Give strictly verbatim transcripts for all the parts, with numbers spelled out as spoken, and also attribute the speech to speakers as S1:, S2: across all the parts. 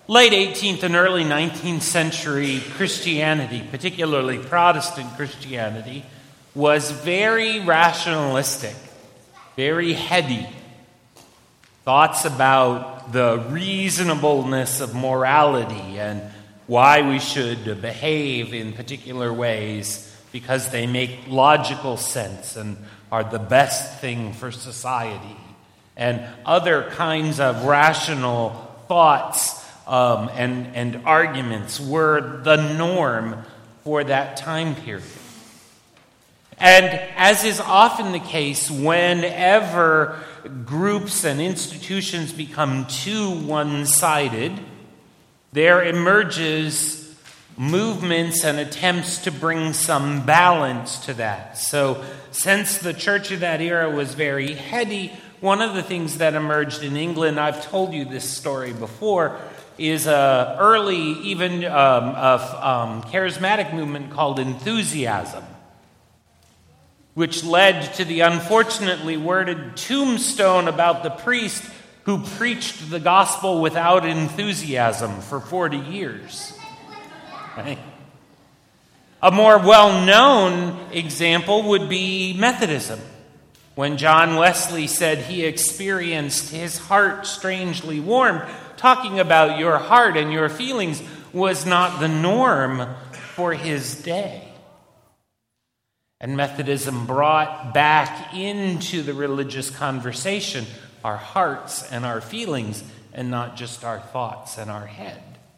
S1: Late eighteenth and early nineteenth century Christianity, particularly Protestant Christianity, was very rationalistic, very heady. Thoughts about the reasonableness of morality and why we should behave in particular ways because they make logical sense and are the best thing for society, and other kinds of rational thoughts um, and, and arguments were the norm for that time period. And as is often the case, whenever groups and institutions become too one-sided, there emerges movements and attempts to bring some balance to that. So since the church of that era was very heady, one of the things that emerged in England, I've told you this story before, is a early, even um, a um, charismatic movement called enthusiasm, which led to the unfortunately worded tombstone about the priest who preached the gospel without enthusiasm for forty years. Right? A more well-known example would be Methodism, when John Wesley said he experienced his heart strangely warmed. Talking about your heart and your feelings was not the norm for his day. And Methodism brought back into the religious conversation our hearts and our feelings, and not just our thoughts and our head.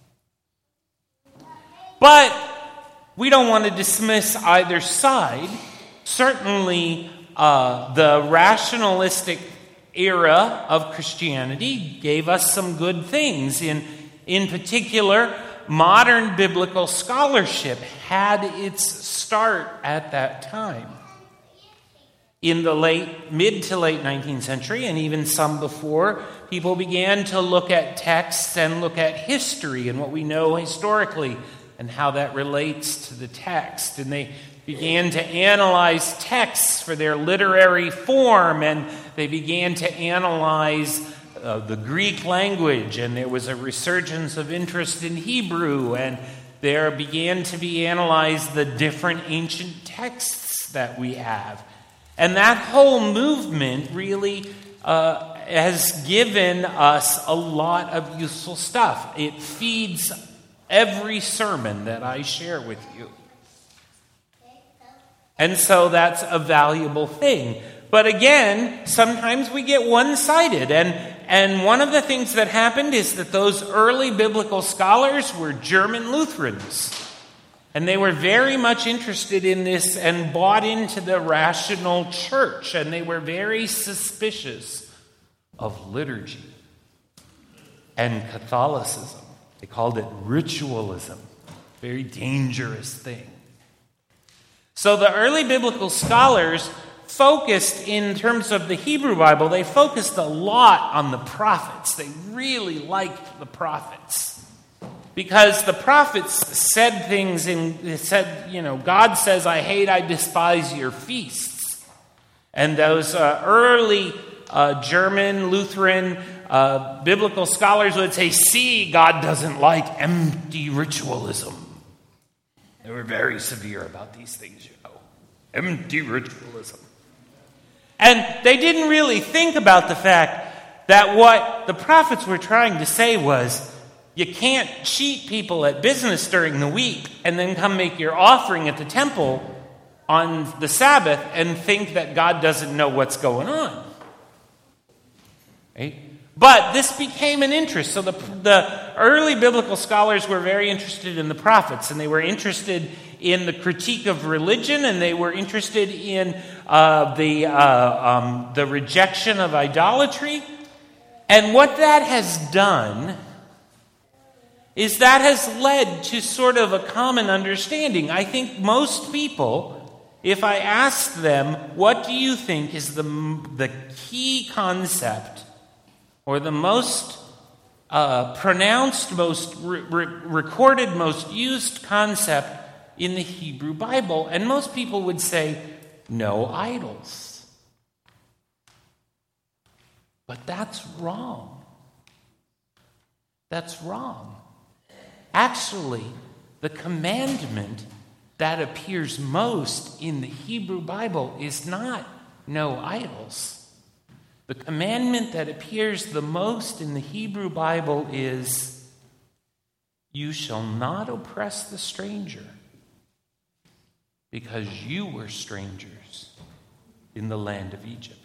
S1: But we don't want to dismiss either side. Certainly, uh, the rationalistic era of Christianity gave us some good things. In, in particular, modern biblical scholarship had its start at that time. In the late, mid to late nineteenth century, and even some before, people began to look at texts and look at history and what we know historically and how that relates to the text. And they began to analyze texts for their literary form, and they began to analyze uh, the Greek language, and there was a resurgence of interest in Hebrew, and there began to be analyzed the different ancient texts that we have. And that whole movement really uh, has given us a lot of useful stuff. It feeds every sermon that I share with you. And so that's a valuable thing. But again, sometimes we get one-sided. And, and one of the things that happened is that those early biblical scholars were German Lutherans. And they were very much interested in this and bought into the rational church. And they were very suspicious of liturgy and Catholicism. They called it ritualism. Very dangerous thing. So the early biblical scholars focused, in terms of the Hebrew Bible, they focused a lot on the prophets. They really liked the prophets. Because the prophets said things in, said, you know, God says, I hate, I despise your feasts. And those uh, early uh, German, Lutheran, uh, biblical scholars would say, see, God doesn't like empty ritualism. They were very severe about these things, you know. Empty ritualism. And they didn't really think about the fact that what the prophets were trying to say was, you can't cheat people at business during the week and then come make your offering at the temple on the Sabbath and think that God doesn't know what's going on. Right? But this became an interest. So the, the early biblical scholars were very interested in the prophets, and they were interested in the critique of religion, and they were interested in uh, the, uh, um, the rejection of idolatry. And what that has done is that has led to sort of a common understanding. I think most people, if I ask them, what do you think is the, the key concept or the most uh, pronounced, most re- re- recorded, most used concept in the Hebrew Bible? And most people would say, no idols. But that's wrong. That's wrong. Actually, the commandment that appears most in the Hebrew Bible is not no idols. The commandment that appears the most in the Hebrew Bible is, you shall not oppress the stranger, because you were strangers in the land of Egypt.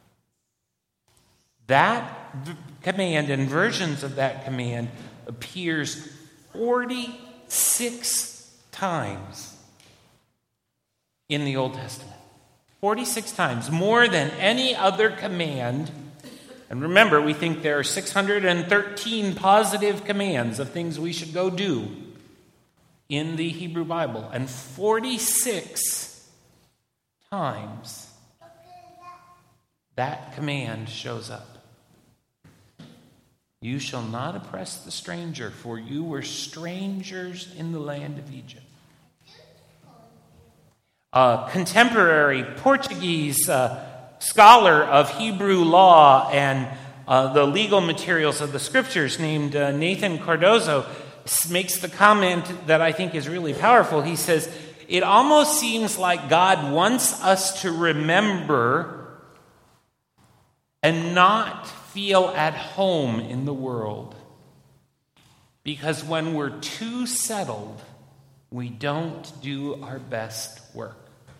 S1: That v- command and versions of that command appears forty-six times in the Old Testament. forty-six times, more than any other command. And remember, we think there are six hundred thirteen positive commands of things we should go do in the Hebrew Bible. And forty-six times that command shows up. You shall not oppress the stranger, for you were strangers in the land of Egypt. A contemporary Portuguese uh, scholar of Hebrew law and uh, the legal materials of the scriptures named uh, Nathan Cardozo makes the comment that I think is really powerful. He says, it almost seems like God wants us to remember and not feel at home in the world. Because when we're too settled, we don't do our best work.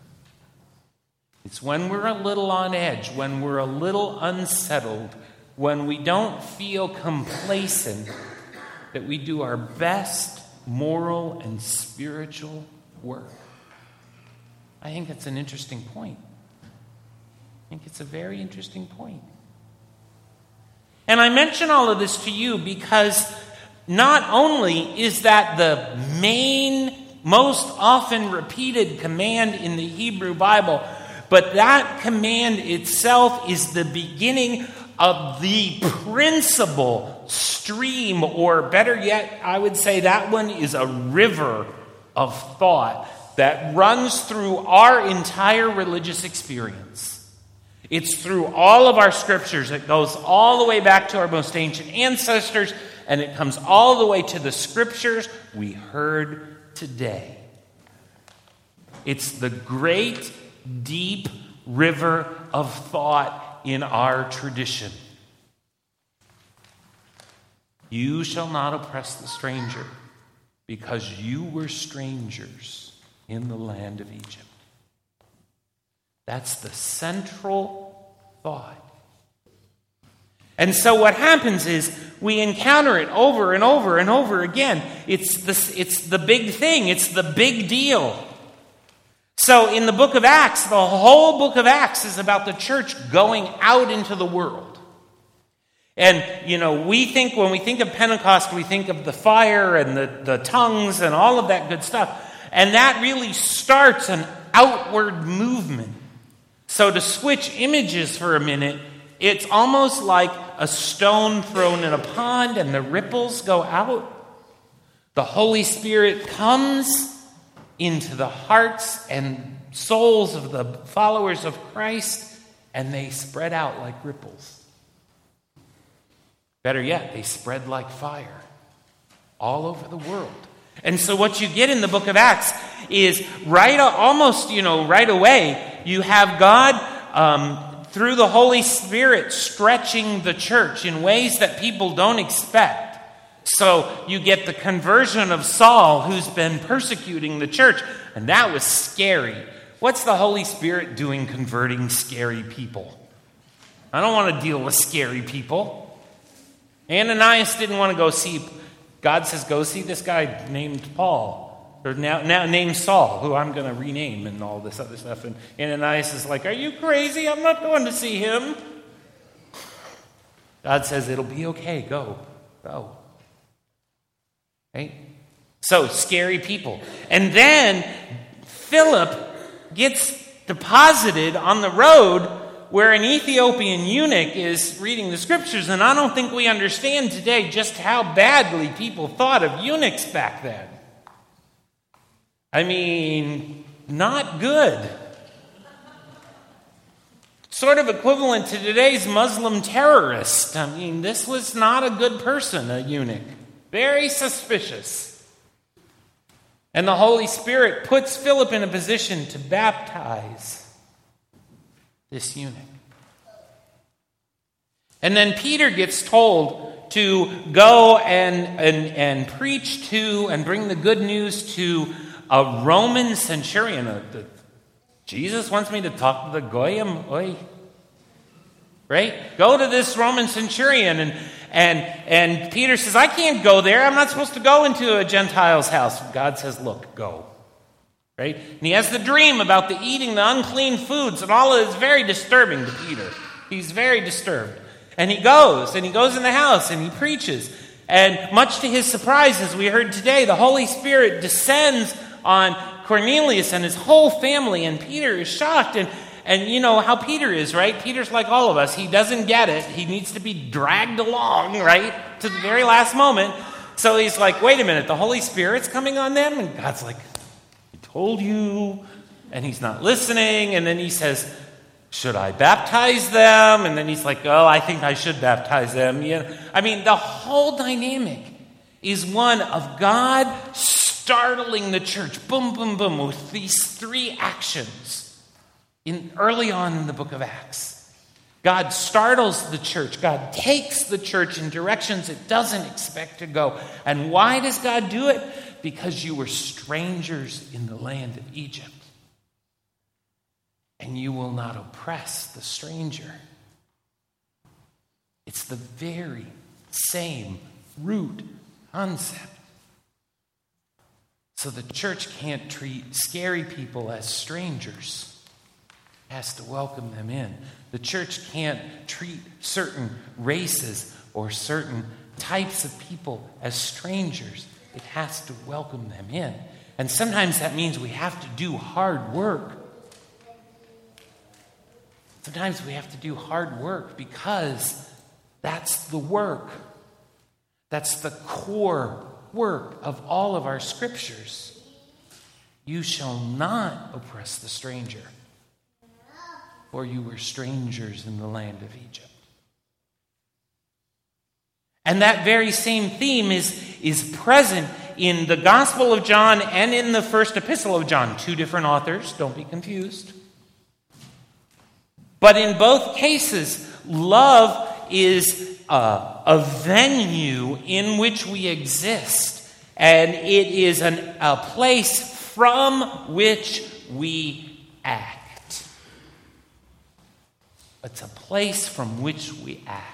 S1: It's when we're a little on edge, when we're a little unsettled, when we don't feel complacent, that we do our best moral and spiritual work. I think that's an interesting point. I think it's a very interesting point. And I mention all of this to you because not only is that the main, most often repeated command in the Hebrew Bible, but that command itself is the beginning of the principal stream, or better yet, I would say that one is a river of thought that runs through our entire religious experience. It's through all of our scriptures. It goes all the way back to our most ancient ancestors, and it comes all the way to the scriptures we heard today. It's the great, deep river of thought in our tradition. You shall not oppress the stranger, because you were strangers in the land of Egypt. That's the central thought. And so what happens is we encounter it over and over and over again. It's the, it's the big thing. It's the big deal. So in the book of Acts, the whole book of Acts is about the church going out into the world. And, you know, we think, when we think of Pentecost, we think of the fire and the, the tongues and all of that good stuff. And that really starts an outward movement. So to switch images for a minute, it's almost like a stone thrown in a pond and the ripples go out. The Holy Spirit comes into the hearts and souls of the followers of Christ, and they spread out like ripples. Better yet, they spread like fire all over the world. And so what you get in the book of Acts is right, almost, you know, right away, you have God, um, through the Holy Spirit, stretching the church in ways that people don't expect. So you get the conversion of Saul, who's been persecuting the church, and that was scary. What's the Holy Spirit doing converting scary people? I don't want to deal with scary people. Ananias didn't want to go see, God says, go see this guy named Paul, or now, now named Saul, who I'm going to rename and all this other stuff. And Ananias is like, are you crazy? I'm not going to see him. God says, it'll be okay. Go, go. Right? So, scary people. And then Philip gets deposited on the road where an Ethiopian eunuch is reading the scriptures, and I don't think we understand today just how badly people thought of eunuchs back then. I mean, not good. Sort of equivalent to today's Muslim terrorist. I mean, this was not a good person, a eunuch. very suspicious. And the Holy Spirit puts Philip in a position to baptize this eunuch. And then Peter gets told to go and, and, and preach to and bring the good news to a Roman centurion. Uh, the, Jesus wants me to talk to the Goyim. Oy. Right? Go to this Roman centurion. And, and, and Peter says, I can't go there. I'm not supposed to go into a Gentile's house. God says, look, go. Right? And he has the dream about the eating the unclean foods, and all of it is very disturbing to Peter. He's very disturbed. And he goes, and he goes in the house, and he preaches. And much to his surprise, as we heard today, the Holy Spirit descends on Cornelius and his whole family, and Peter is shocked. And, and you know how Peter is, right? Peter's like all of us. He doesn't get it. He needs to be dragged along, right, to the very last moment. So he's like, wait a minute, the Holy Spirit's coming on them? And God's like, I told you. And he's not listening. And then he says, should I baptize them? And then he's like, oh, I think I should baptize them. Yeah. I mean, the whole dynamic is one of God startling the church, boom, boom, boom, with these three actions in early on in the book of Acts. God startles the church. God takes the church in directions it doesn't expect to go. And why does God do it? Because you were strangers in the land of Egypt. And you will not oppress the stranger. It's the very same root concept. So the church can't treat scary people as strangers. It has to welcome them in. The church can't treat certain races or certain types of people as strangers. It has to welcome them in. And sometimes that means we have to do hard work. Sometimes we have to do hard work because that's the work. That's the core work of all of our scriptures. You shall not oppress the stranger, for you were strangers in the land of Egypt. And that very same theme is, is present in the Gospel of John and in the first epistle of John. Two different authors, don't be confused. But in both cases, love is a, a venue in which we exist. And it is an, a place from which we act. It's a place from which we act.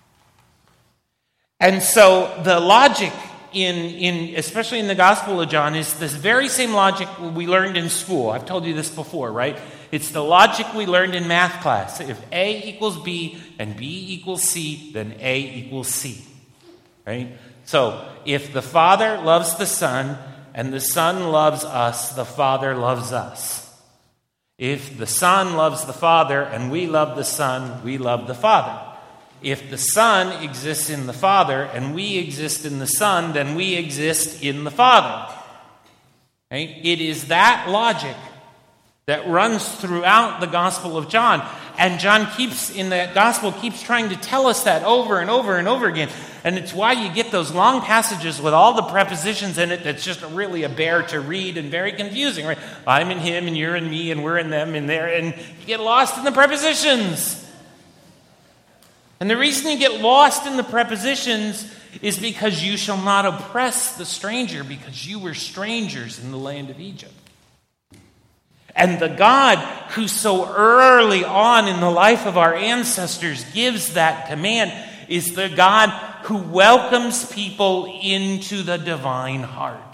S1: And so the logic in, in especially in the Gospel of John is this very same logic we learned in school. I've told you this before, right? It's the logic we learned in math class. If A equals B and B equals C, then A equals C. Right? So if the Father loves the Son and the Son loves us, the Father loves us. If the Son loves the Father and we love the Son, we love the Father. If the Son exists in the Father and we exist in the Son, then we exist in the Father. Right? It is that logic that runs throughout the Gospel of John. And John keeps, in that Gospel, keeps trying to tell us that over and over and over again. And it's why you get those long passages with all the prepositions in it that's just really a bear to read and very confusing, right? I'm in him, and you're in me, and we're in them, and there, and you get lost in the prepositions. And the reason you get lost in the prepositions is because you shall not oppress the stranger, because you were strangers in the land of Egypt. And the God who so early on in the life of our ancestors gives that command is the God who welcomes people into the divine heart.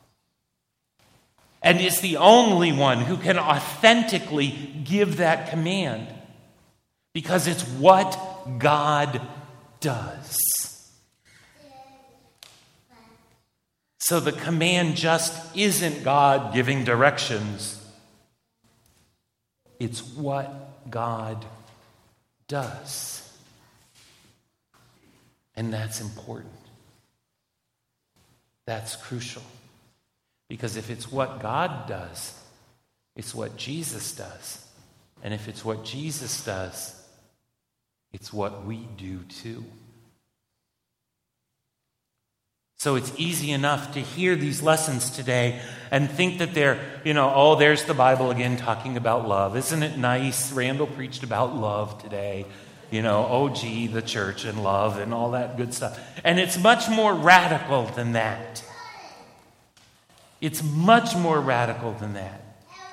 S1: And is the only one who can authentically give that command. Because it's what God does. So the command just isn't God giving directions. It's what God does. And that's important. That's crucial. Because if it's what God does, it's what Jesus does. And if it's what Jesus does, it's what we do too. So it's easy enough to hear these lessons today and think that they're, you know, oh, there's the Bible again talking about love. Isn't it nice? Randall preached about love today. You know, oh, gee, the church and love and all that good stuff. And it's much more radical than that. It's much more radical than that.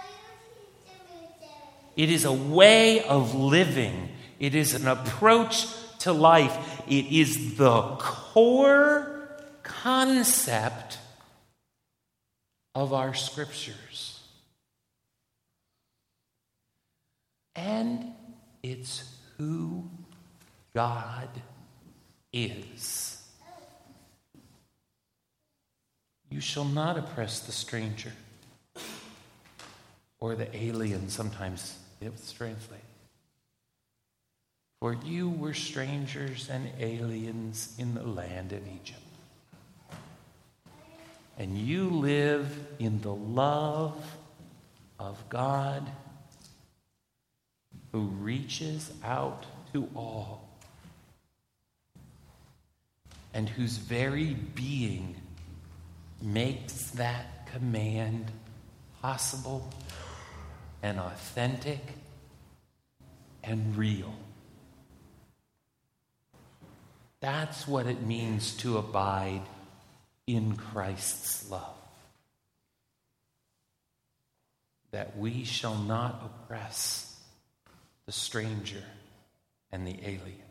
S1: It is a way of living. It is an approach to life. It is the core concept of our scriptures. And it's who God is. You shall not oppress the stranger, or the alien, sometimes it's translated. For you were strangers and aliens in the land of Egypt. And you live in the love of God, who reaches out to all, and whose very being makes that command possible and authentic and real. That's what it means to abide in Christ's love. That we shall not oppress the stranger and the alien.